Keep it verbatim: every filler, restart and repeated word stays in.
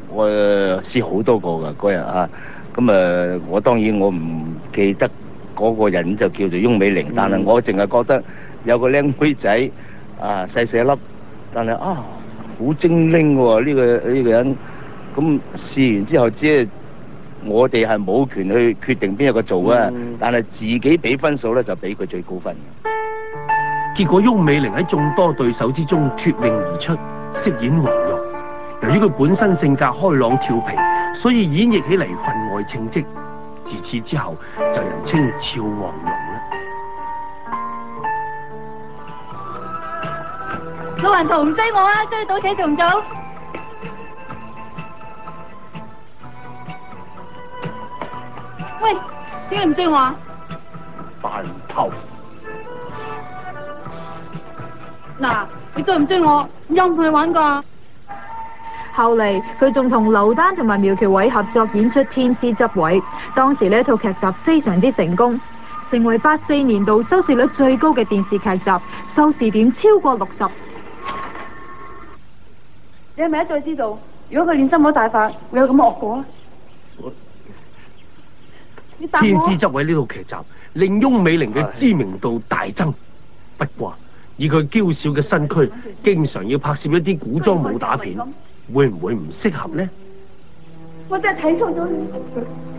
我試好多個㗎嗰日啊，咁啊，我當然我唔記得嗰個人就叫做翁美玲，但係我淨係覺得有個靚妹仔啊，細細粒，但係啊好精靈喎呢個呢個人。咁試完之後，只係我哋係冇權去決定邊一個做啊，但係自己俾分數咧就俾佢最高分。 結果翁美玲喺眾多對手之中脫穎而出，飾演黃玉。由於佢本身性格開朗調皮，所以演繹起嚟分外稱職。自此之後，就人稱俏黃蓉啦。 老頑童唔追我啊，追到企做唔做？喂，點解唔追我啊？ 扮頭。 嗱，你追唔追我？又唔同你玩噶。 後嚟佢仲同劉丹同埋苗僑偉合作演出《天師執位》，當時呢套劇集非常之成功，成為八四年度收視率最高嘅電視劇集，收視點超過六十。 你係咪一早知道，如果佢練心魔大法，會有咁嘅惡果啊？ 《天師執位》呢套劇集令翁美玲嘅知名度大增，不過以佢嬌小嘅身軀，經常要拍攝一啲古裝武打片，會唔會唔適合呢？ 我真係睇錯咗你。